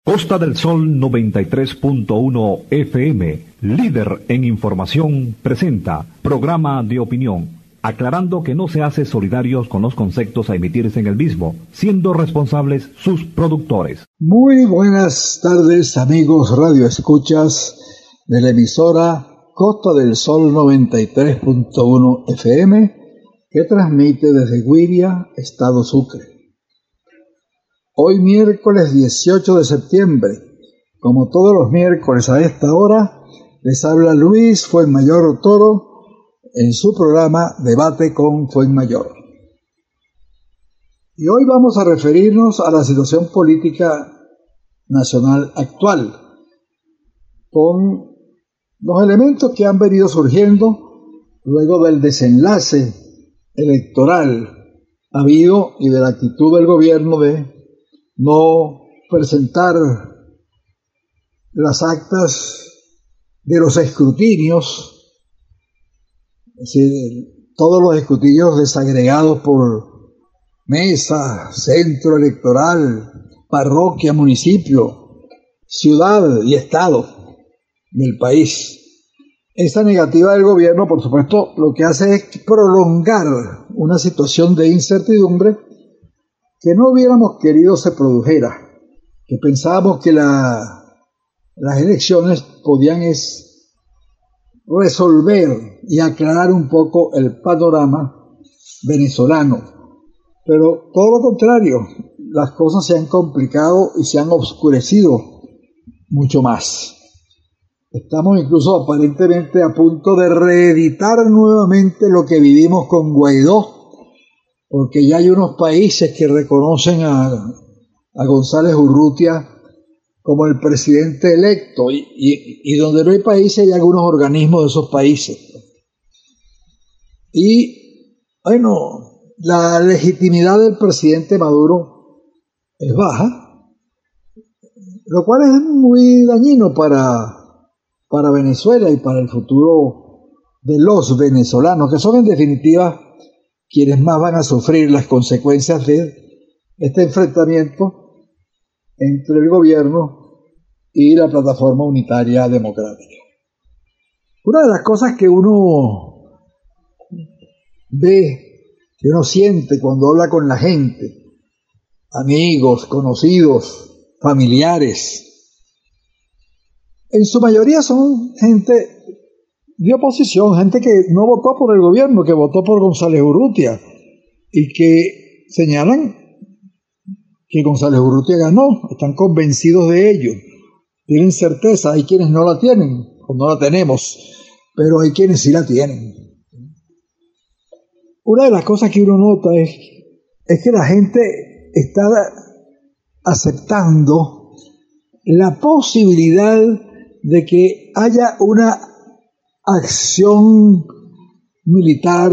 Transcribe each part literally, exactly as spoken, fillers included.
Costa del Sol noventa y tres punto uno F M, líder en información, presenta programa de opinión, aclarando que no se hace solidarios con los conceptos a emitirse en el mismo, siendo responsables sus productores. Muy buenas tardes, amigos radioescuchas de la emisora Costa del Sol noventa y tres punto uno F M, que transmite desde Güiria, Estado Sucre. Hoy miércoles dieciocho de septiembre, como todos los miércoles a esta hora, les habla Luis Fuenmayor Toro en su programa Debate con Fuenmayor. Y hoy vamos a referirnos a la situación política nacional actual, con los elementos que han venido surgiendo luego del desenlace electoral habido y de la actitud del gobierno de no presentar las actas de los escrutinios, es decir, todos los escrutinios desagregados por mesa, centro electoral, parroquia, municipio, ciudad y estado del país. Esta negativa del gobierno, por supuesto, lo que hace es prolongar una situación de incertidumbre que no hubiéramos querido se produjera, que pensábamos que la, las elecciones podían es resolver y aclarar un poco el panorama venezolano. Pero todo lo contrario, las cosas se han complicado y se han oscurecido mucho más. Estamos incluso aparentemente a punto de reeditar nuevamente lo que vivimos con Guaidó, porque ya hay unos países que reconocen a, a González Urrutia como el presidente electo, y, y, y donde no hay países hay algunos organismos de esos países. Y, bueno, la legitimidad del presidente Maduro es baja, lo cual es muy dañino para, para Venezuela y para el futuro de los venezolanos, que son en definitiva quienes más van a sufrir las consecuencias de este enfrentamiento entre el gobierno y la plataforma unitaria democrática. Una de las cosas que uno ve, que uno siente cuando habla con la gente, amigos, conocidos, familiares, en su mayoría son gente de oposición, gente que no votó por el gobierno, que votó por González Urrutia, y que señalan que González Urrutia ganó, están convencidos de ello, tienen certeza. Hay quienes no la tienen, o no la tenemos, pero hay quienes sí la tienen. Una de las cosas que uno nota es, es que la gente está aceptando la posibilidad de que haya una acción militar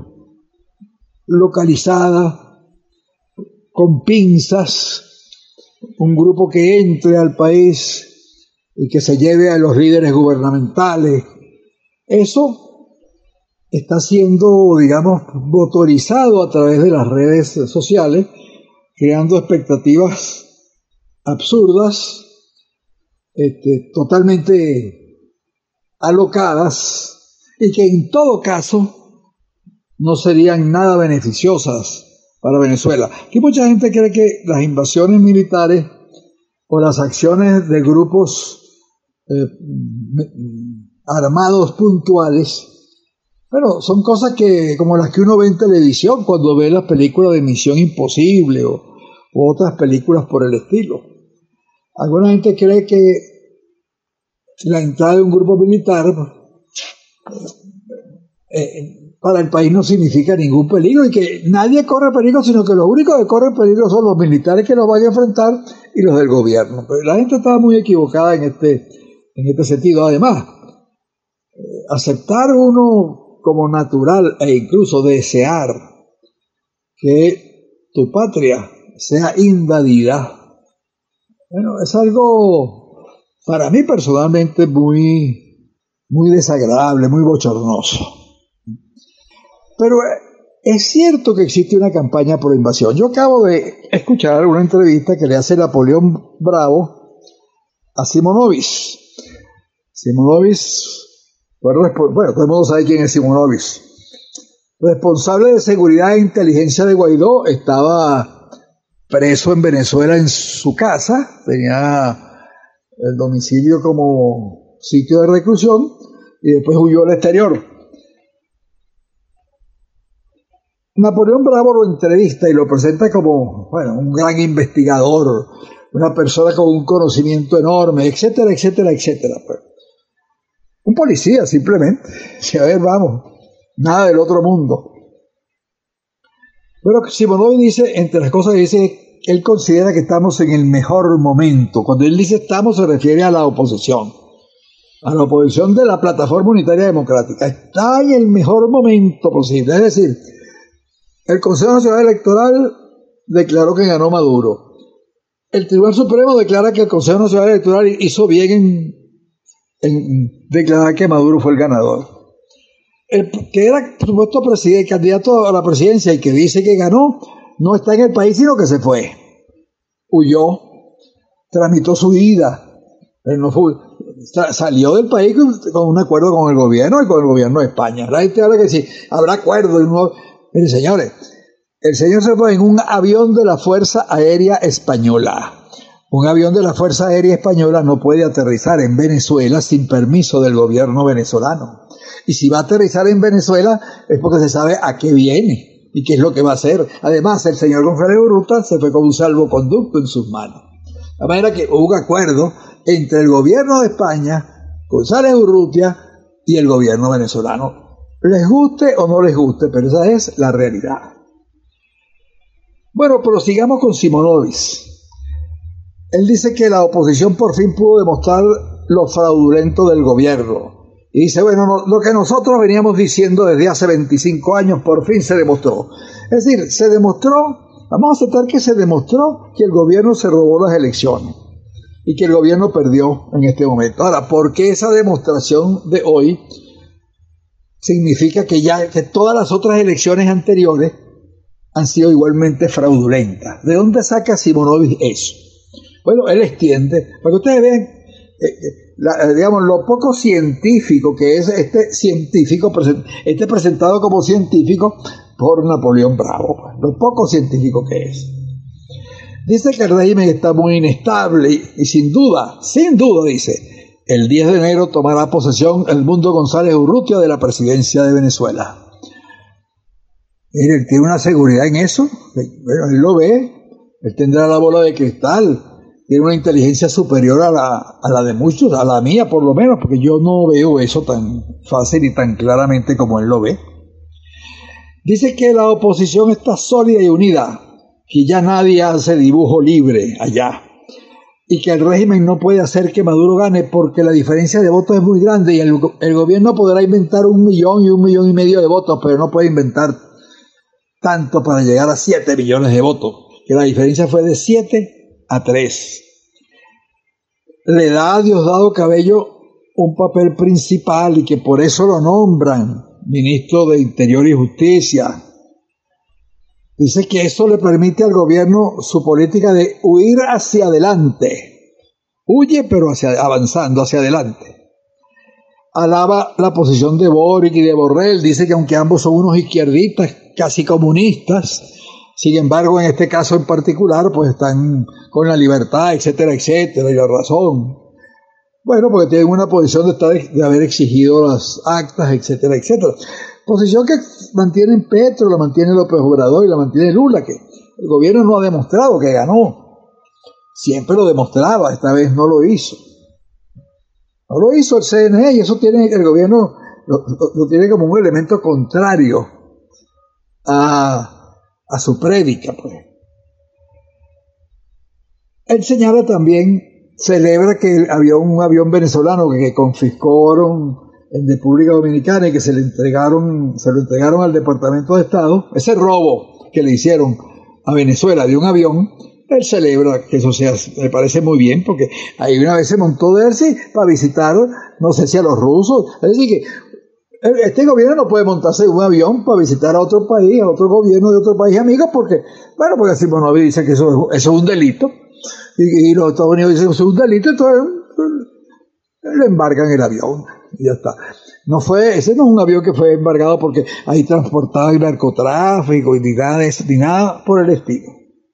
localizada, con pinzas, un grupo que entre al país y que se lleve a los líderes gubernamentales. Eso está siendo, digamos, motorizado a través de las redes sociales, creando expectativas absurdas, este, totalmente alocadas, y que en todo caso no serían nada beneficiosas para Venezuela. Aquí mucha gente cree que las invasiones militares o las acciones de grupos eh, armados puntuales, bueno, son cosas que, como las que uno ve en televisión cuando ve las películas de Misión Imposible o, o otras películas por el estilo. Alguna gente cree que la entrada de un grupo militar eh, para el país no significa ningún peligro, y que nadie corre peligro, sino que los únicos que corren peligro son los militares que los van a enfrentar y los del gobierno. Pero la gente estaba muy equivocada en este, en este sentido. Además, eh, aceptar uno como natural e incluso desear que tu patria sea invadida, bueno, es algo para mí personalmente muy, muy desagradable, muy bochornoso. Pero es cierto que existe una campaña por invasión. Yo acabo de escuchar una entrevista que le hace Napoleón Bravo a Simonovic. Simonovic, bueno, todo el mundo sabe quién es Simonovic. Responsable de seguridad e inteligencia de Guaidó, estaba preso en Venezuela en su casa, tenía el domicilio como sitio de reclusión y después huyó al exterior. Napoleón Bravo lo entrevista y lo presenta como, bueno, un gran investigador, una persona con un conocimiento enorme, etcétera, etcétera, etcétera. Un policía, simplemente. Si a ver, vamos, nada del otro mundo. Bueno, Simonovic dice, entre las cosas que dice, él considera que estamos en el mejor momento. Cuando él dice estamos, se refiere a la oposición. A la oposición de la Plataforma Unitaria Democrática. Está en el mejor momento posible. Es decir, el Consejo Nacional Electoral declaró que ganó Maduro. El Tribunal Supremo declara que el Consejo Nacional Electoral hizo bien en, en declarar que Maduro fue el ganador. El que era, por supuesto, presidente, candidato a la presidencia y que dice que ganó, no está en el país, sino que se fue. Huyó, tramitó su ida. Él no fue, salió del país con, con un acuerdo con el gobierno y con el gobierno de España. La gente habla que sí, habrá acuerdo. Y no, miren, señores, el señor se fue en un avión de la Fuerza Aérea Española. Un avión de la Fuerza Aérea Española no puede aterrizar en Venezuela sin permiso del gobierno venezolano. Y si va a aterrizar en Venezuela es porque se sabe a qué viene y qué es lo que va a hacer. Además, el señor González Urrutia se fue con un salvoconducto en sus manos. De manera que hubo un acuerdo entre el gobierno de España, González Urrutia y el gobierno venezolano. Les guste o no les guste, pero esa es la realidad. Bueno, prosigamos con Simonovic. Él dice que la oposición por fin pudo demostrar lo fraudulento del gobierno. Y dice, bueno, no, lo que nosotros veníamos diciendo desde hace veinticinco años por fin se demostró. Es decir, se demostró, vamos a aceptar que se demostró que el gobierno se robó las elecciones y que el gobierno perdió en este momento. Ahora, ¿por qué esa demostración de hoy significa que ya que todas las otras elecciones anteriores han sido igualmente fraudulentas? ¿De dónde saca Simonovic eso? Bueno, él extiende, para que ustedes vean, eh, la, digamos, lo poco científico que es este científico, este presentado como científico por Napoleón Bravo, pues, lo poco científico que es. Dice que el régimen está muy inestable y, y sin duda, sin duda, dice, el diez de enero tomará posesión Edmundo González Urrutia de la presidencia de Venezuela. Mire, él tiene una seguridad en eso, bueno, él lo ve, él tendrá la bola de cristal, tiene una inteligencia superior a la, a la de muchos, a la mía por lo menos, porque yo no veo eso tan fácil y tan claramente como él lo ve. Dice que la oposición está sólida y unida, que ya nadie hace dibujo libre allá, y que el régimen no puede hacer que Maduro gane porque la diferencia de votos es muy grande y el, el gobierno podrá inventar un millón y un millón y medio de votos, pero no puede inventar tanto para llegar a siete millones de votos, que la diferencia fue de siete a tres. Le da a Diosdado Cabello un papel principal y que por eso lo nombran ministro de Interior y Justicia. Dice que eso le permite al gobierno su política de huir hacia adelante. Huye pero hacia, avanzando hacia adelante. Alaba la posición de Boric y de Borrell. Dice que aunque ambos son unos izquierdistas casi comunistas, sin embargo, en este caso en particular, pues están con la libertad, etcétera, etcétera, y la razón. Bueno, porque tienen una posición de, estar, de haber exigido las actas, etcétera, etcétera. Posición que mantienen Petro, la mantiene López Obrador y la mantiene Lula, que el gobierno no ha demostrado que ganó. Siempre lo demostraba, esta vez no lo hizo. No lo hizo el C N E y eso tiene el gobierno, lo, lo, lo tiene como un elemento contrario a... a su prédica, pues. Él señala también, celebra que había un avión venezolano que, que confiscaron en República Dominicana y que se le entregaron, se lo entregaron al Departamento de Estado, ese robo que le hicieron a Venezuela de un avión. Él celebra que eso sea, me parece muy bien, porque ahí una vez se montó de él, sí, para visitar, no sé si a los rusos, es decir que este gobierno no puede montarse en un avión para visitar a otro país, a otro gobierno de otro país amigo, porque, bueno, porque Simonovic dice que eso, eso es un delito, y, y los Estados Unidos dicen que eso es un delito, entonces le embargan el avión y ya está. No fue, ese no es un avión que fue embargado porque ahí transportaba el narcotráfico y ni nada de eso, ni nada por el estilo.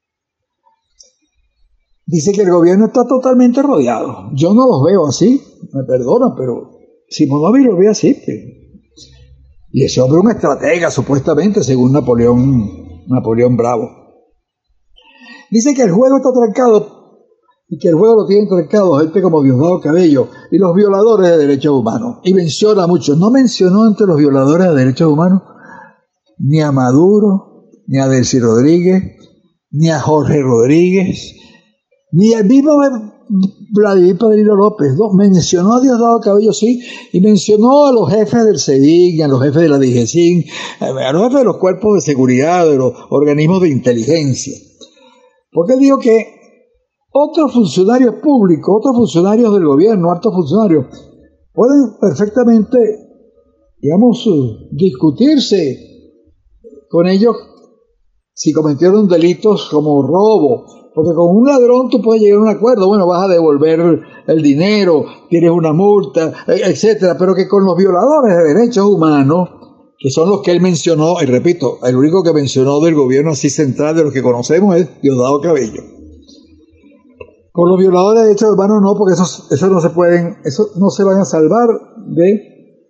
Dice que el gobierno está totalmente rodeado. Yo no los veo así, me perdonan, pero Simonovic lo ve así. Y ese hombre es un estratega, supuestamente, según Napoleón, Napoleón Bravo. Dice que el juego está trancado y que el juego lo tienen trancado gente como Diosdado Cabello y los violadores de derechos humanos. Y menciona mucho. No mencionó entre los violadores de derechos humanos ni a Maduro, ni a Delcy Rodríguez, ni a Jorge Rodríguez, ni al mismo Vladimir Padrino López. No, mencionó a Diosdado Cabello, sí, y mencionó a los jefes del SEDIN, a los jefes de la DIGESIN, a los jefes de los cuerpos de seguridad, de los organismos de inteligencia. Porque digo que otros funcionarios públicos, otros funcionarios del gobierno, altos funcionarios, pueden perfectamente, digamos, discutirse con ellos si cometieron delitos como robo, porque con un ladrón tú puedes llegar a un acuerdo, bueno, vas a devolver el dinero, tienes una multa, etcétera, pero que con los violadores de derechos humanos, que son los que él mencionó, y repito, el único que mencionó del gobierno así central de los que conocemos es Diosdado Cabello. Con los violadores de derechos humanos no, porque esos, esos no se pueden, esos no se van a salvar de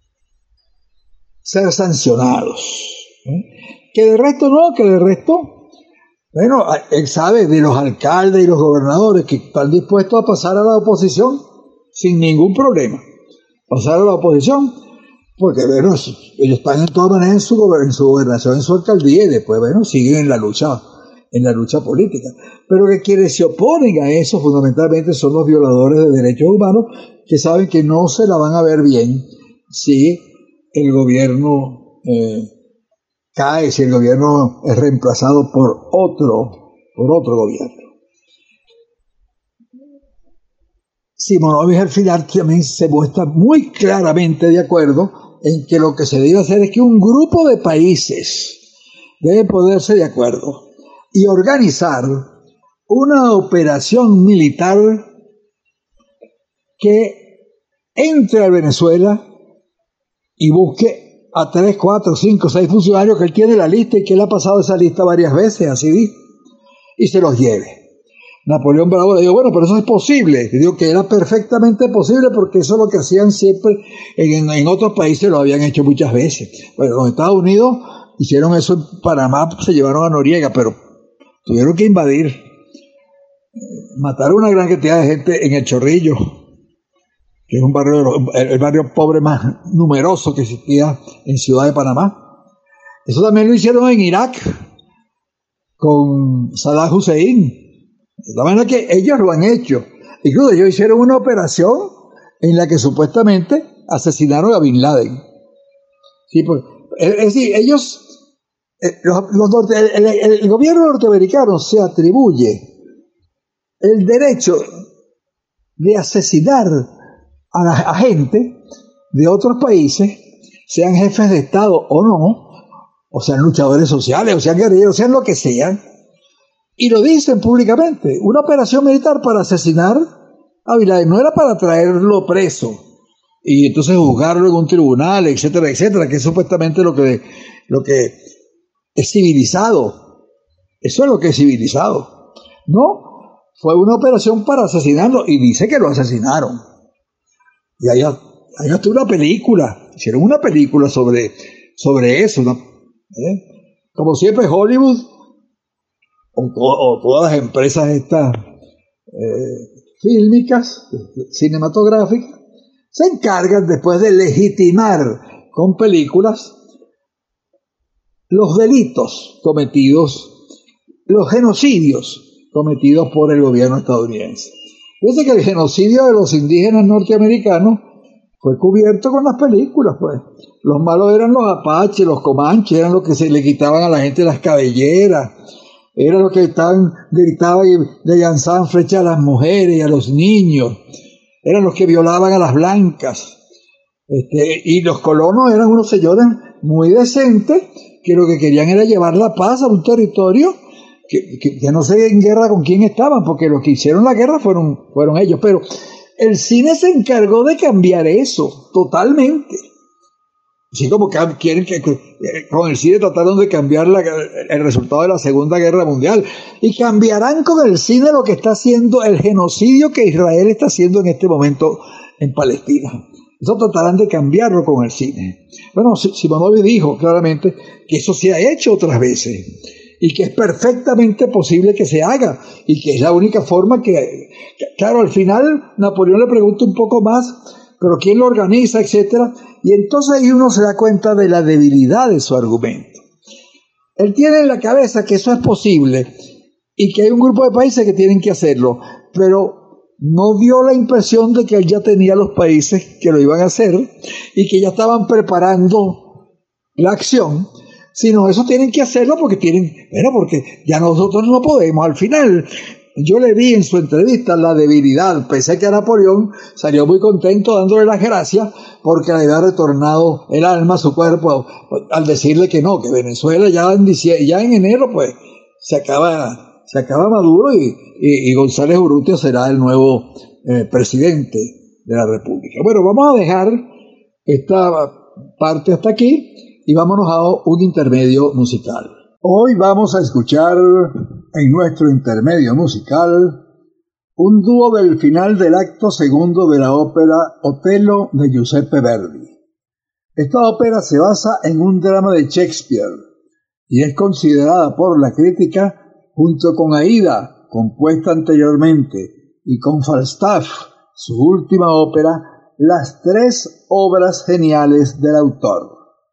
ser sancionados. ¿Eh? Que de resto no, que de resto, bueno, él sabe de los alcaldes y los gobernadores que están dispuestos a pasar a la oposición sin ningún problema. Pasar a la oposición, porque bueno, ellos están en todas maneras en su, en su gobernación, en su alcaldía, y después, bueno, siguen en la lucha, en la lucha política. Pero que quienes se oponen a eso fundamentalmente son los violadores de derechos humanos, que saben que no se la van a ver bien si el gobierno eh, cae, si el gobierno es reemplazado por otro, por otro gobierno. Simonovic al final también se muestra muy claramente de acuerdo en que lo que se debe hacer es que un grupo de países debe ponerse de acuerdo y organizar una operación militar que entre a Venezuela y busque a tres, cuatro, cinco, seis funcionarios que él tiene en la lista y que él ha pasado esa lista varias veces, así dijo, y se los lleve. Napoleón Bravo le dijo, bueno, pero eso es posible. Le digo que era perfectamente posible porque eso es lo que hacían siempre, en, en otros países lo habían hecho muchas veces. Bueno, los Estados Unidos hicieron eso en Panamá, se llevaron a Noriega, pero tuvieron que invadir. Mataron una gran cantidad de gente en El Chorrillo, que es un barrio, el barrio pobre más numeroso que existía en Ciudad de Panamá. Eso también lo hicieron en Irak, con Saddam Hussein. De la manera que ellos lo han hecho. Incluso ellos hicieron una operación en la que supuestamente asesinaron a Bin Laden. Sí, pues, es decir, ellos, los, los norte, el, el, el gobierno norteamericano se atribuye el derecho de asesinar a, la, a gente de otros países, sean jefes de Estado o no, o sean luchadores sociales, o sean guerrilleros, sean lo que sean. Y lo dicen públicamente, una operación militar para asesinar a Bin Laden, no era para traerlo preso y entonces juzgarlo en un tribunal, etcétera, etcétera, que es supuestamente lo que, lo que es civilizado. Eso es lo que es civilizado. No, fue una operación para asesinarlo y dice que lo asesinaron. Y hay, hay hasta una película, hicieron una película sobre, sobre eso, ¿no? ¿Eh? Como siempre Hollywood O, o todas las empresas estas eh, fílmicas, cinematográficas, se encargan después de legitimar con películas los delitos cometidos, los genocidios cometidos por el gobierno estadounidense. Fíjense que el genocidio de los indígenas norteamericanos fue cubierto con las películas, pues. Los malos eran los apaches, los comanches, eran los que se le quitaban a la gente las cabelleras, eran los que estaban, gritaban y le lanzaban flechas a las mujeres y a los niños, eran los que violaban a las blancas. Este, y los colonos eran unos señores muy decentes que lo que querían era llevar la paz a un territorio que, que, que no sé en guerra con quién estaban, porque los que hicieron la guerra fueron, fueron ellos. Pero el cine se encargó de cambiar eso totalmente. Así como que quieren que con el cine trataron de cambiar la, el resultado de la Segunda Guerra Mundial, y cambiarán con el cine lo que está haciendo el genocidio que Israel está haciendo en este momento en Palestina. Eso tratarán de cambiarlo con el cine. Bueno, Simonovic dijo claramente que eso se ha hecho otras veces y que es perfectamente posible que se haga y que es la única forma que, que claro, al final Napoleón le pregunta un poco más, pero ¿quién lo organiza?, etcétera. Y entonces ahí uno se da cuenta de la debilidad de su argumento. Él tiene en la cabeza que eso es posible y que hay un grupo de países que tienen que hacerlo, pero no dio la impresión de que él ya tenía los países que lo iban a hacer y que ya estaban preparando la acción, sino eso tienen que hacerlo porque tienen, bueno, porque ya nosotros no podemos. Al final, yo le vi en su entrevista la debilidad. Pensé que a Napoleón salió muy contento dándole las gracias porque le había retornado el alma a su cuerpo al decirle que no, que Venezuela ya en, diciembre, ya en enero pues se acaba, se acaba Maduro y, y, y González Urrutia será el nuevo eh, presidente de la República. Bueno, vamos a dejar esta parte hasta aquí y vámonos a un intermedio musical. Hoy vamos a escuchar en nuestro intermedio musical un dúo del final del acto segundo de la ópera Otello de Giuseppe Verdi. Esta ópera se basa en un drama de Shakespeare y es considerada por la crítica, junto con Aida, compuesta anteriormente, y con Falstaff, su última ópera, las tres obras geniales del autor.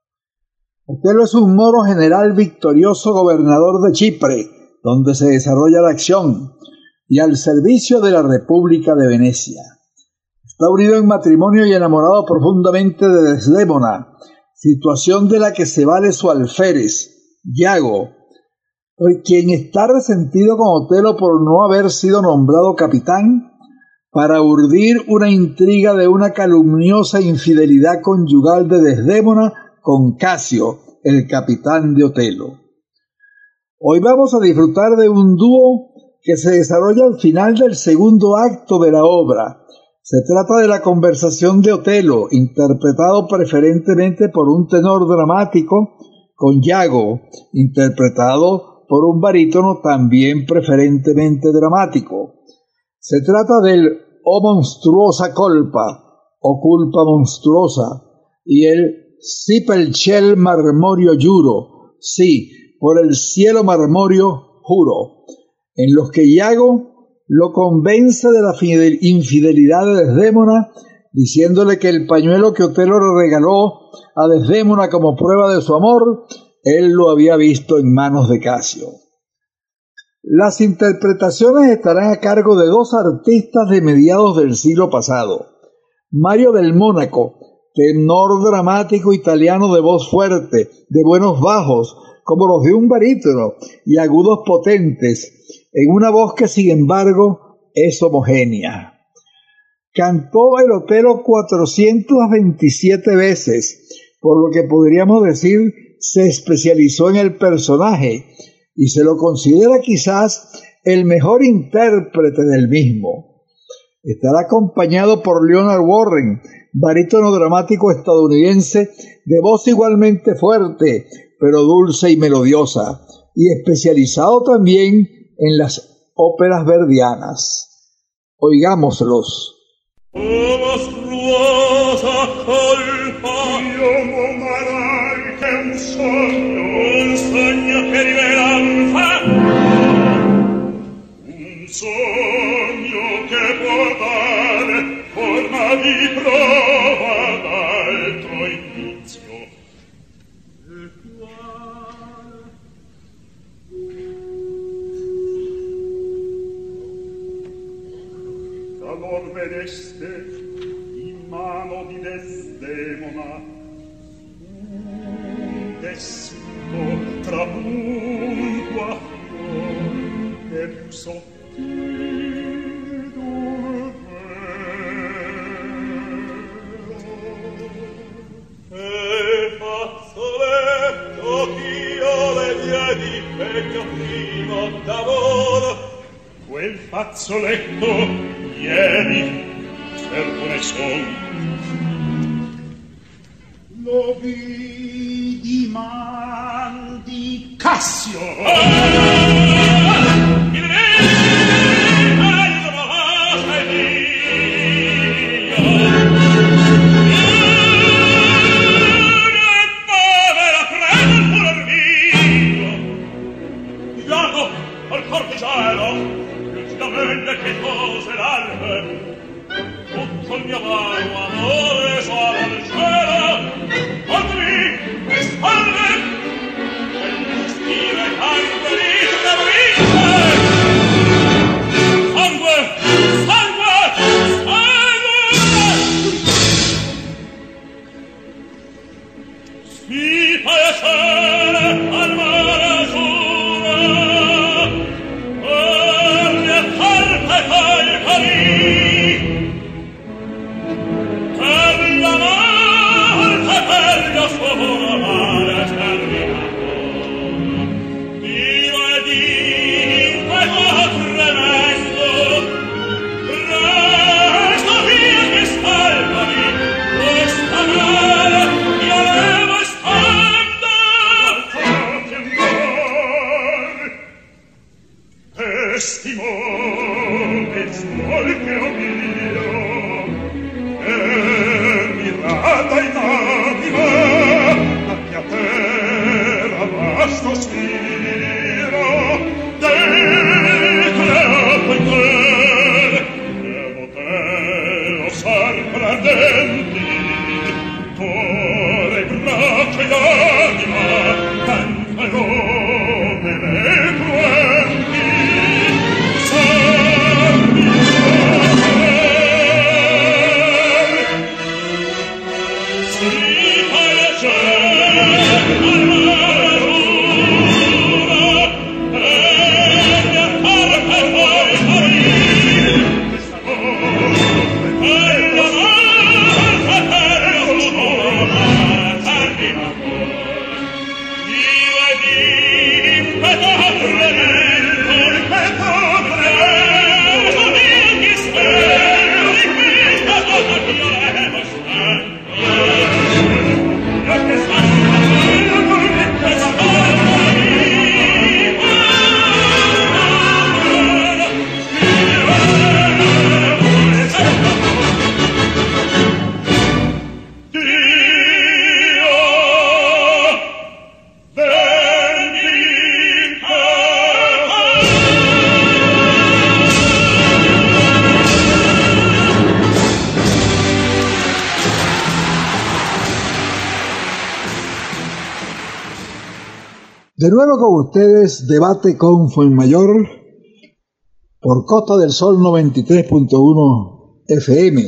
Otello es un moro general victorioso gobernador de Chipre, donde se desarrolla la acción, y al servicio de la República de Venecia. Está unido en matrimonio y enamorado profundamente de Desdémona, situación de la que se vale su alférez, Iago, quien está resentido con Otello por no haber sido nombrado capitán, para urdir una intriga de una calumniosa infidelidad conyugal de Desdémona con Casio, el capitán de Otello. Hoy vamos a disfrutar de un dúo que se desarrolla al final del segundo acto de la obra. Se trata de la conversación de Otello, interpretado preferentemente por un tenor dramático, con Iago, interpretado por un barítono también preferentemente dramático. Se trata del O monstruosa colpa, o culpa monstruosa, y el Si pel ciel marmorio giuro, sí, por el cielo marmorio juro, en los que Iago lo convence de la infidelidad de Desdémona, diciéndole que el pañuelo que Otello le regaló a Desdémona como prueba de su amor, él lo había visto en manos de Casio. Las interpretaciones estarán a cargo de dos artistas de mediados del siglo pasado. Mario del Mónaco, tenor dramático italiano de voz fuerte, de buenos bajos, como los de un barítono, y agudos potentes, en una voz que sin embargo es homogénea. Cantó el Otello cuatrocientas veintisiete veces, por lo que podríamos decir se especializó en el personaje y se lo considera quizás el mejor intérprete del mismo. Estará acompañado por Leonard Warren, barítono dramático estadounidense de voz igualmente fuerte, pero dulce y melodiosa, y especializado también en las óperas verdianas. Oigámoslos. O monstruosa colpa, io momarai che un sogno, un sogno che riveranza, un sogno che può dare forma di prova d'altro indizio. E quale? D'amor vedeste in mano di Desdemona un tessuto trapunto a fior e più sottile d'un velo e fazzoletto ch'io le diedi per mio primo d'amor quel fazzoletto ieri son. Lo vidi man di Cassio. Che cose larve tutto il mio vago amore suona al cielo contro me e spalle e stile tanto di capricce sangue sangue sangue si piacere al mare azzurro testimone svolge mio e mirata in anima la mia terra vasto spiro decreato in te devo te osar pradenti cuore, braccia e anima tanta nome ne cruenti De nuevo con ustedes, debate con Fuenmayor por Costa del Sol noventa y tres punto uno F M.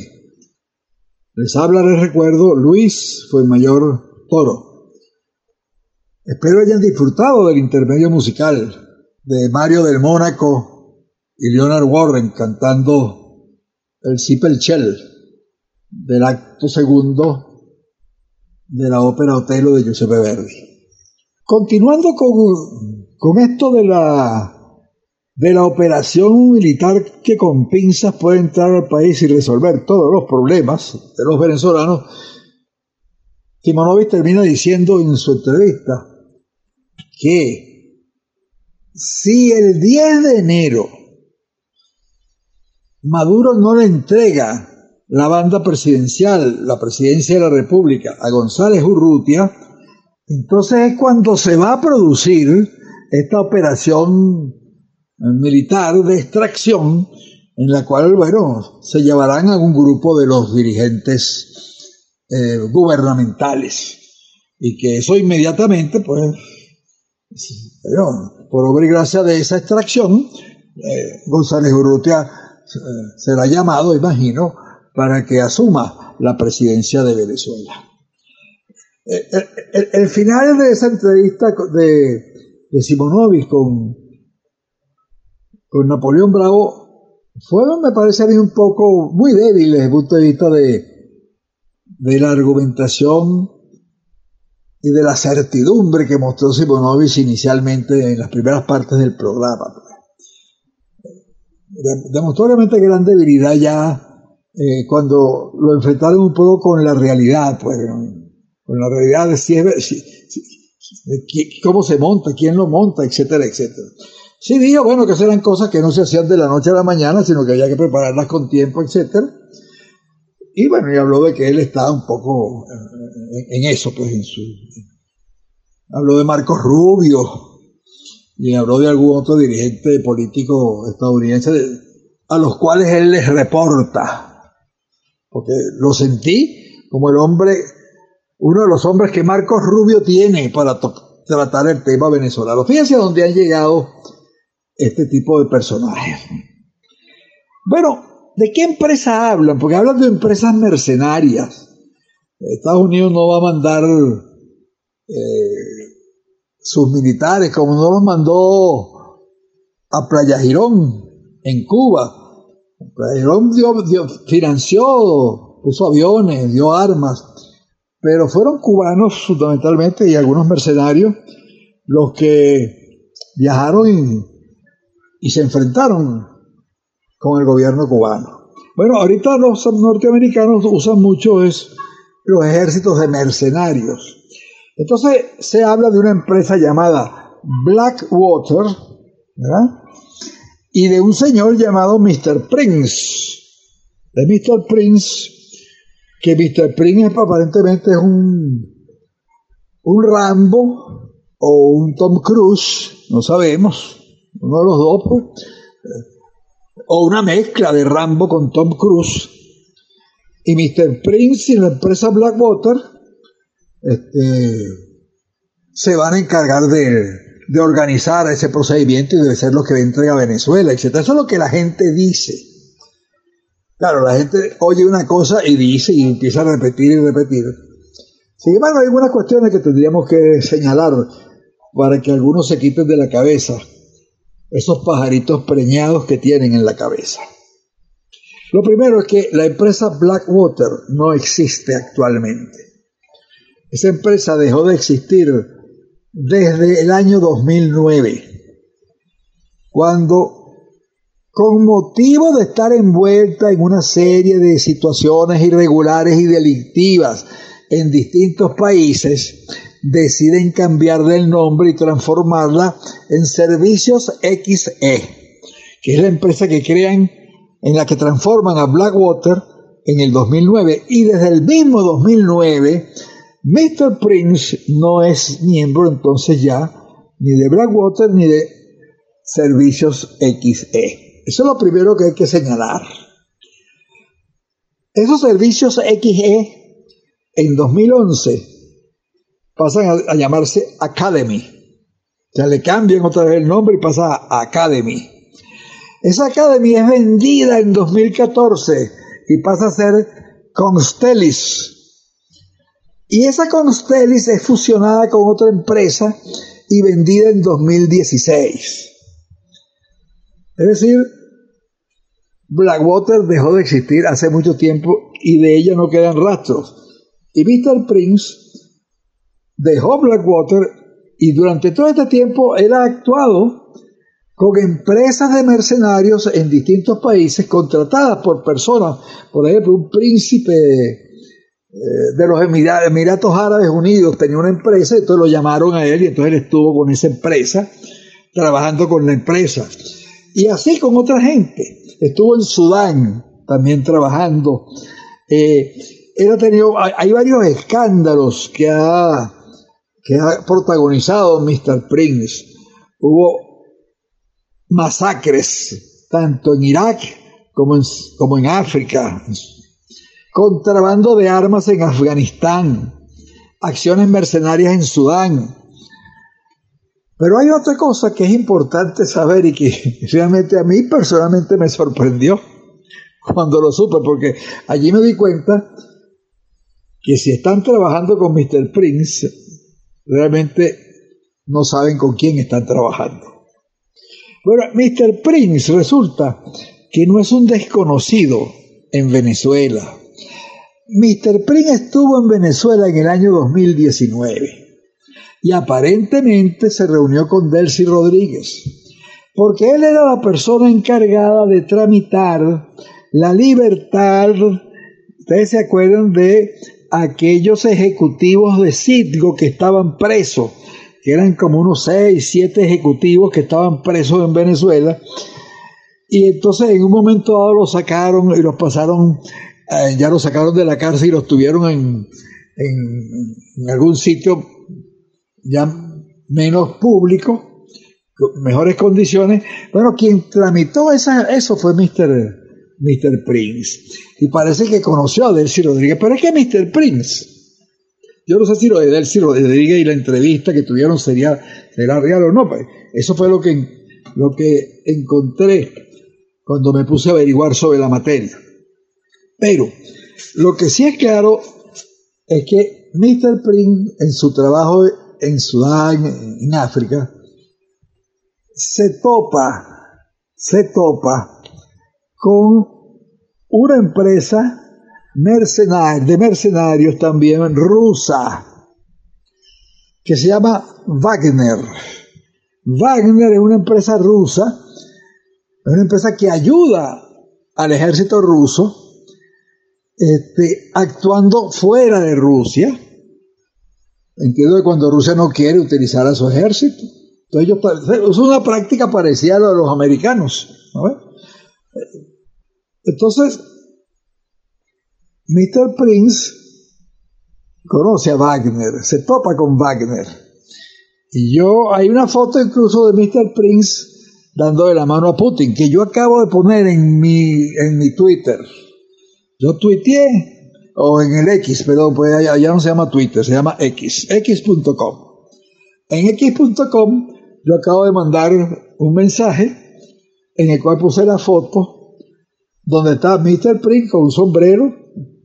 Les habla, les recuerdo, Luis Fuenmayor Toro. Espero hayan disfrutado del intermedio musical de Mario del Mónaco y Leonard Warren cantando el Zippelchell del acto segundo de la ópera Otello de Giuseppe Verdi. Continuando con, con esto de la, de la operación militar que con pinzas puede entrar al país y resolver todos los problemas de los venezolanos, Simonovic termina diciendo en su entrevista que si el diez de enero Maduro no le entrega la banda presidencial, la presidencia de la República, a González Urrutia, entonces es cuando se va a producir esta operación militar de extracción en la cual, bueno, se llevarán a un grupo de los dirigentes eh, gubernamentales y que eso inmediatamente, pues, bueno, por obra y gracia de esa extracción, eh, González Urrutia eh, será llamado, imagino, para que asuma la presidencia de Venezuela. El, el, el final de esa entrevista de, de Simonovic con, con Napoleón Bravo fue, me parece a mí, un poco muy débil desde el punto de vista de, de la argumentación y de la certidumbre que mostró Simonovic inicialmente en las primeras partes del programa. Demostró realmente gran debilidad ya eh, cuando lo enfrentaron un poco con la realidad, pues, con la realidad de si es, si, si, si, cómo se monta, quién lo monta, etcétera, etcétera. Sí dijo, bueno, que eran cosas que no se hacían de la noche a la mañana, sino que había que prepararlas con tiempo, etcétera. Y bueno, y habló de que él estaba un poco en, en eso, pues, en su... Habló de Marcos Rubio, y habló de algún otro dirigente político estadounidense, a los cuales él les reporta. Porque lo sentí como el hombre, uno de los hombres que Marcos Rubio tiene para to- tratar el tema venezolano. Fíjense a dónde han llegado este tipo de personajes. Bueno, ¿de qué empresa hablan? Porque hablan de empresas mercenarias. Estados Unidos no va a mandar eh, sus militares, como no los mandó a Playa Girón, en Cuba. Playa Girón dio, dio, financió, puso aviones, dio armas, pero fueron cubanos fundamentalmente y algunos mercenarios los que viajaron y, y se enfrentaron con el gobierno cubano. Bueno, ahorita los norteamericanos usan mucho es los ejércitos de mercenarios. Entonces se habla de una empresa llamada Blackwater, ¿verdad? Y de un señor llamado mister Prince. De mister Prince, que mister Prince aparentemente es un, un Rambo o un Tom Cruise, no sabemos, uno de los dos, pues, o una mezcla de Rambo con Tom Cruise. Y mister Prince y la empresa Blackwater este, se van a encargar de, de organizar ese procedimiento y de ser los que entrega a Venezuela, etcétera. Eso es lo que la gente dice. Claro, la gente oye una cosa y dice y empieza a repetir y repetir. Sin embargo, hay algunas cuestiones que tendríamos que señalar para que algunos se quiten de la cabeza esos pajaritos preñados que tienen en la cabeza. Lo primero es que la empresa Blackwater no existe actualmente. Esa empresa dejó de existir desde el año dos mil nueve, cuando, con motivo de estar envuelta en una serie de situaciones irregulares y delictivas en distintos países, deciden cambiarle el nombre y transformarla en Servicios X E, que es la empresa que crean, en la que transforman a Blackwater en el dos mil nueve. Y desde el mismo dos mil nueve, mister Prince no es miembro entonces ya ni de Blackwater ni de Servicios X E. Eso es lo primero que hay que señalar. Esos Servicios X E en dos mil once pasan a, a llamarse Academy. O sea, le cambian otra vez el nombre y pasa a Academy. Esa Academy es vendida en dos mil catorce y pasa a ser Constellis. Y esa Constellis es fusionada con otra empresa y vendida en dos mil dieciséis. Es decir, Blackwater dejó de existir hace mucho tiempo y de ella no quedan rastros. Y mister Prince dejó Blackwater y durante todo este tiempo él ha actuado con empresas de mercenarios en distintos países contratadas por personas. Por ejemplo, un príncipe eh, de los Emiratos Árabes Unidos tenía una empresa, entonces lo llamaron a él y entonces él estuvo con esa empresa, trabajando con la empresa. Y así con otra gente. Estuvo en Sudán también trabajando. Eh, él ha tenido, hay, hay varios escándalos que ha, que ha protagonizado mister Prince. Hubo masacres, tanto en Irak como en, como en África, contrabando de armas en Afganistán, acciones mercenarias en Sudán. Pero hay otra cosa que es importante saber y que realmente a mí personalmente me sorprendió cuando lo supe, porque allí me di cuenta que si están trabajando con mister Prince, realmente no saben con quién están trabajando. Bueno, mister Prince resulta que no es un desconocido en Venezuela. mister Prince estuvo en Venezuela en el año dos mil diecinueve y aparentemente se reunió con Delcy Rodríguez, porque él era la persona encargada de tramitar la libertad. Ustedes se acuerdan de aquellos ejecutivos de Citgo que estaban presos, que eran como unos seis, siete ejecutivos que estaban presos en Venezuela, y entonces en un momento dado los sacaron y los pasaron, eh, ya los sacaron de la cárcel y los tuvieron en, en, en algún sitio ya menos público, con mejores condiciones. Bueno, quien tramitó esa, eso fue mister mister Prince, y parece que conoció a Delcy Rodríguez. Pero es que mister Prince, yo no sé si lo de Delcy Rodríguez y la entrevista que tuvieron sería, será real o no, pues eso fue lo que, lo que encontré cuando me puse a averiguar sobre la materia. Pero lo que sí es claro es que mister Prince, en su trabajo en Sudán, en África, se topa, se topa con una empresa mercenaria, de mercenarios también rusa, que se llama Wagner. Wagner es una empresa rusa, es una empresa que ayuda al ejército ruso, este, actuando fuera de Rusia. Entiendo que cuando Rusia no quiere utilizar a su ejército, entonces ellos, es una práctica parecida a la de los americanos, ¿no? Entonces, mister Prince conoce a Wagner, se topa con Wagner. Y yo, hay una foto incluso de mister Prince dándole la mano a Putin, que yo acabo de poner en mi, en mi Twitter. Yo tuiteé, o en el X, perdón, pues ya, ya no se llama Twitter, se llama X, x punto com. En x punto com yo acabo de mandar un mensaje en el cual puse la foto donde está mister Prince con un sombrero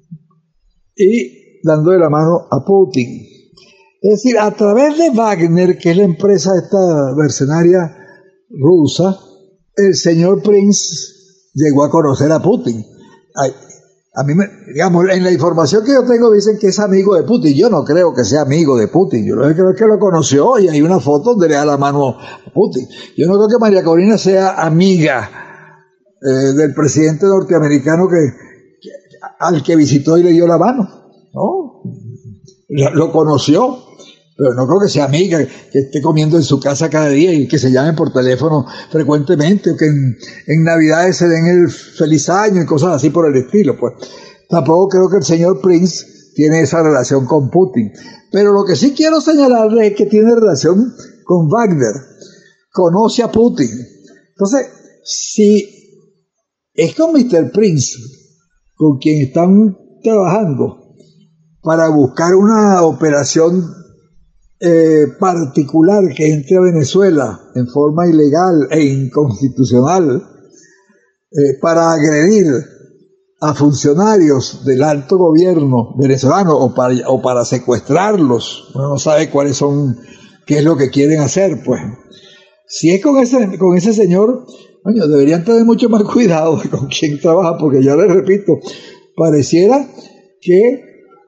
y dándole la mano a Putin. Es decir, a través de Wagner, que es la empresa esta mercenaria rusa, el señor Prince llegó a conocer a Putin. Ay, a mí, me, digamos, en la información que yo tengo dicen que es amigo de Putin. Yo no creo que sea amigo de Putin. Yo creo que lo conoció y hay una foto donde le da la mano a Putin. Yo no creo que María Corina sea amiga eh, del presidente norteamericano que, que, al que visitó y le dio la mano. No, lo conoció, pero no creo que sea amiga, que esté comiendo en su casa cada día y que se llamen por teléfono frecuentemente, o que en, en Navidades se den el feliz año y cosas así por el estilo. Pues tampoco creo que el señor Prince tiene esa relación con Putin. Pero lo que sí quiero señalarle es que tiene relación con Wagner, conoce a Putin. Entonces, si es con mister Prince con quien están trabajando para buscar una operación Eh, particular que entre a Venezuela en forma ilegal e inconstitucional, eh, para agredir a funcionarios del alto gobierno venezolano o para, o para secuestrarlos. Uno no sabe cuáles son, qué es lo que quieren hacer. Pues si es con ese, con ese señor, coño, deberían tener mucho más cuidado con quién trabaja, porque ya les repito, pareciera que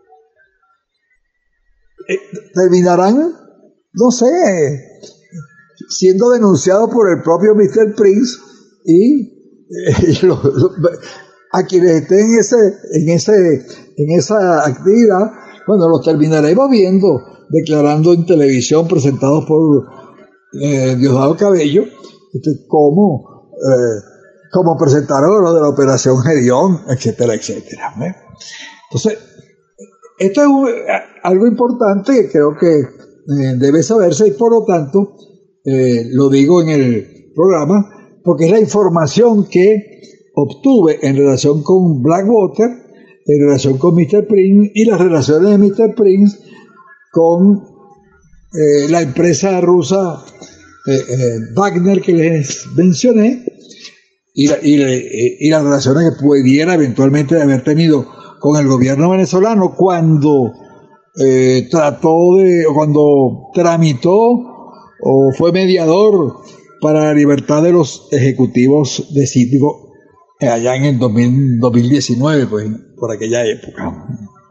terminarán, no sé, siendo denunciados por el propio mister Prince y, eh, y lo, lo, a quienes estén en ese, en ese, en esa actividad, bueno, los terminaremos viendo declarando en televisión, presentados por eh, Diosdado Cabello, este, cómo, eh, cómo presentaron lo de la operación Gedeón, etcétera, etcétera. ¿eh? Entonces, esto es un, algo importante que creo que eh, debe saberse, y por lo tanto eh, lo digo en el programa, porque es la información que obtuve en relación con Blackwater, en relación con mister Prince y las relaciones de mister Prince con eh, la empresa rusa eh, eh, Wagner que les mencioné, y, la, y, y las relaciones que pudiera eventualmente haber tenido con el gobierno venezolano cuando eh, trató de, o cuando tramitó o fue mediador para la libertad de los ejecutivos de Citgo eh, allá en el dos mil, dos mil diecinueve, pues, por aquella época.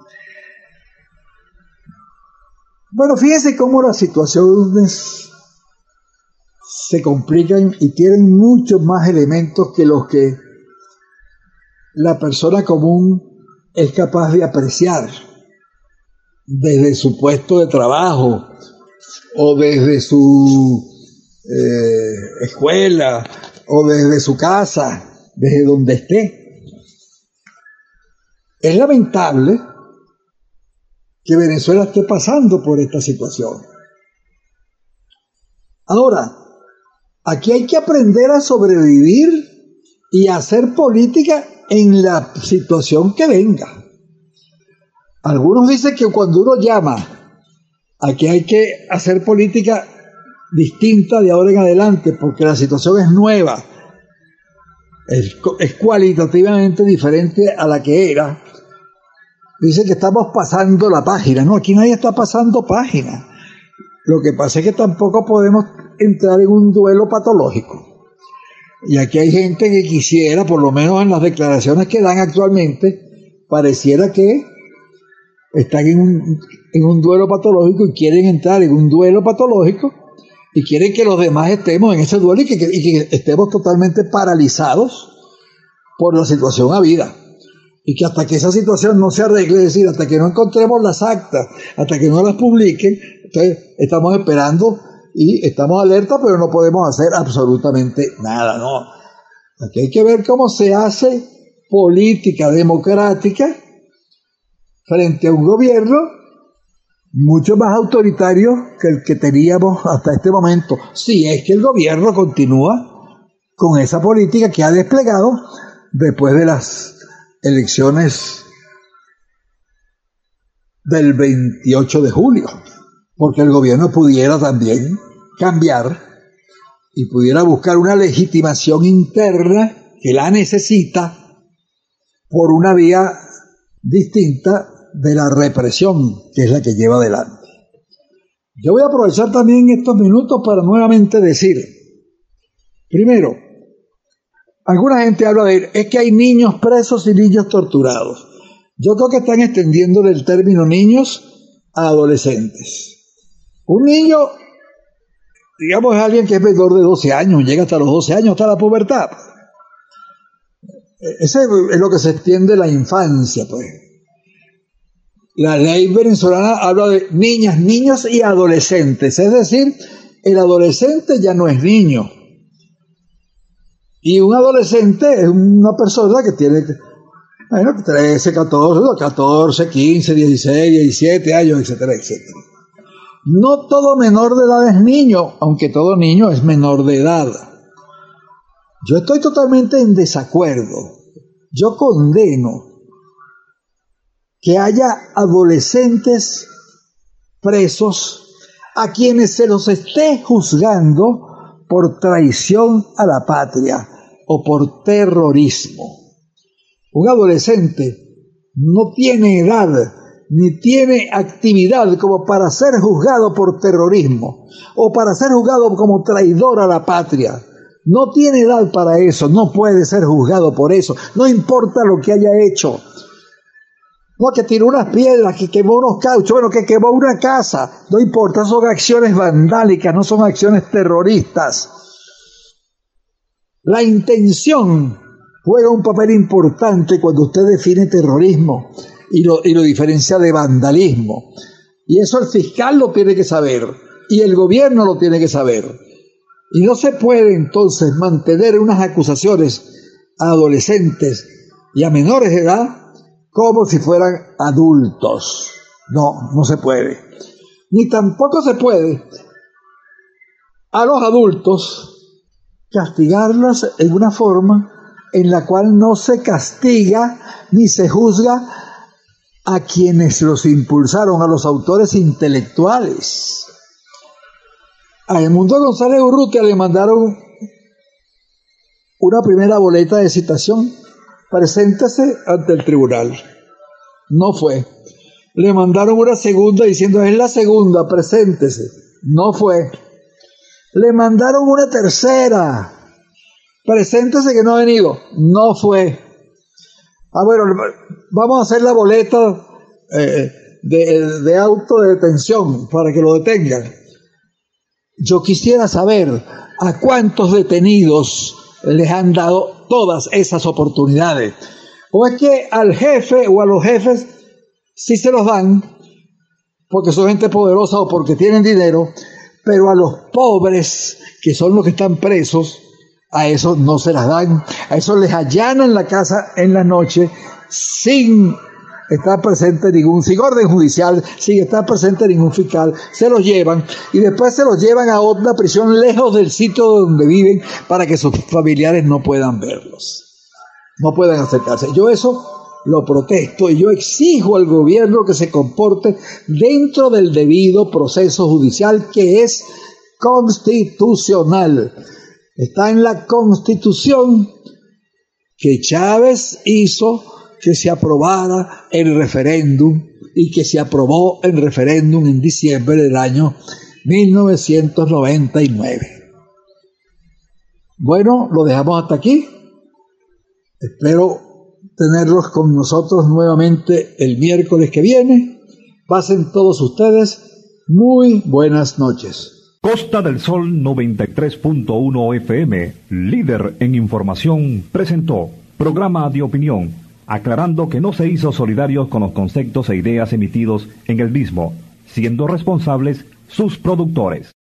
Bueno, fíjense cómo las situaciones se complican y tienen muchos más elementos que los que la persona común es capaz de apreciar desde su puesto de trabajo o desde su eh, escuela o desde su casa, desde donde esté. Es lamentable que Venezuela esté pasando por esta situación. Ahora, aquí hay que aprender a sobrevivir y a hacer política en la situación que venga. Algunos dicen que cuando uno llama a que hay que hacer política distinta de ahora en adelante, porque la situación es nueva, es, es cualitativamente diferente a la que era, dice que estamos pasando la página. No, aquí nadie está pasando página. Lo que pasa es que tampoco podemos entrar en un duelo patológico. Y aquí hay gente que quisiera, por lo menos en las declaraciones que dan actualmente, pareciera que están en un, en un duelo patológico y quieren entrar en un duelo patológico y quieren que los demás estemos en ese duelo y que, y que estemos totalmente paralizados por la situación habida. Y que hasta que esa situación no se arregle, es decir, hasta que no encontremos las actas, hasta que no las publiquen, entonces estamos esperando y estamos alerta, pero no podemos hacer absolutamente nada, ¿no? Aquí hay que ver cómo se hace política democrática frente a un gobierno mucho más autoritario que el que teníamos hasta este momento, si es que el gobierno continúa con esa política que ha desplegado después de las elecciones del veintiocho de julio, porque el gobierno pudiera también cambiar y pudiera buscar una legitimación interna que la necesita por una vía distinta de la represión, que es la que lleva adelante. Yo voy a aprovechar también estos minutos para nuevamente decir, primero, alguna gente habla de, es que hay niños presos y niños torturados. Yo creo que están extendiéndole el término niños a adolescentes. Un niño, digamos, es alguien que es menor de doce años, llega hasta los doce años, hasta la pubertad. Ese es lo que se extiende la infancia, pues. La ley venezolana habla de niñas, niños y adolescentes, es decir, el adolescente ya no es niño. Y un adolescente es una persona que tiene, bueno, trece, catorce, quince, dieciséis, diecisiete años, etcétera, etcétera. No todo menor de edad es niño, aunque todo niño es menor de edad. Yo estoy totalmente en desacuerdo. Yo condeno que haya adolescentes presos a quienes se los esté juzgando por traición a la patria o por terrorismo. Un adolescente no tiene edad ni tiene actividad como para ser juzgado por terrorismo o para ser juzgado como traidor a la patria. No tiene edad para eso, no puede ser juzgado por eso, no importa lo que haya hecho. No, que tiró unas piedras, que quemó unos cauchos, bueno, que quemó una casa, no importa, son acciones vandálicas, no son acciones terroristas. La intención juega un papel importante cuando usted define terrorismo y lo, y lo diferencia de vandalismo. Y eso el fiscal lo tiene que saber, y el gobierno lo tiene que saber. Y no se puede entonces mantener unas acusaciones a adolescentes y a menores de edad como si fueran adultos. No, no se puede. Ni tampoco se puede a los adultos castigarlos en una forma en la cual no se castiga ni se juzga a quienes los impulsaron, a los autores intelectuales. A Edmundo González Urrutia le mandaron una primera boleta de citación: preséntese ante el tribunal. No fue. Le mandaron una segunda diciendo, es la segunda, preséntese. No fue. Le mandaron una tercera, preséntese que no ha venido. No fue. Ah, bueno, vamos a hacer la boleta eh, de, de autodetención para que lo detengan. Yo quisiera saber a cuántos detenidos les han dado todas esas oportunidades. ¿O es que al jefe o a los jefes sí se los dan porque son gente poderosa o porque tienen dinero, pero a los pobres, que son los que están presos, a esos no se las dan, a esos les allanan la casa en la noche sin estar presente ningún, sin orden judicial, sin estar presente ningún fiscal, se los llevan y después se los llevan a otra prisión lejos del sitio donde viven para que sus familiares no puedan verlos, no puedan acercarse. Yo eso lo protesto y yo exijo al gobierno que se comporte dentro del debido proceso judicial que es constitucional. Está en la Constitución que Chávez hizo que se aprobara el referéndum y que se aprobó el referéndum en diciembre del año mil novecientos noventa y nueve. Bueno, lo dejamos hasta aquí. Espero tenerlos con nosotros nuevamente el miércoles que viene. Pasen todos ustedes muy buenas noches. Costa del Sol noventa y tres punto uno F M, líder en información, presentó programa de opinión, aclarando que no se hizo solidarios con los conceptos e ideas emitidos en el mismo, siendo responsables sus productores.